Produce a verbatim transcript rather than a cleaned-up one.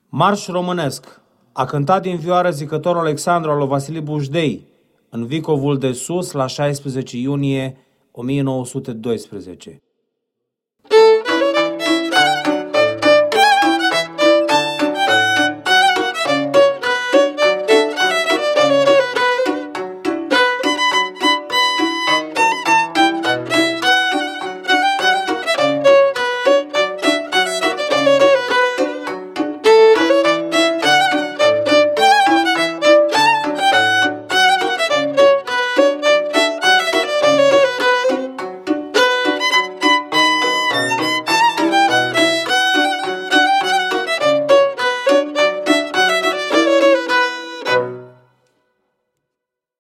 Marș românesc. A cântat din vioară zicătorul Alexandru al lui Vasile Bujdei în Vicovul de Sus la șaisprezece iunie o mie nouă sute doisprezece.